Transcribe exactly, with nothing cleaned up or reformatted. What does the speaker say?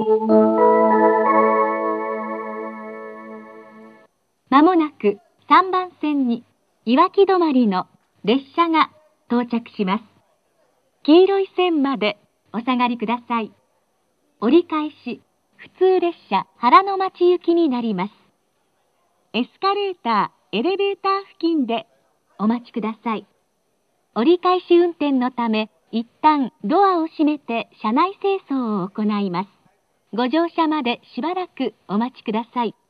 まもなくさんばん線にいわき止まりの列車が到着します。黄色い線までお下がりください。折り返し普通列車原の町行きになります。エスカレーター、エレベーター付近でお待ちください。折り返し運転のため、一旦ドアを閉めて車内清掃を行います。ご乗車までしばらくお待ちください。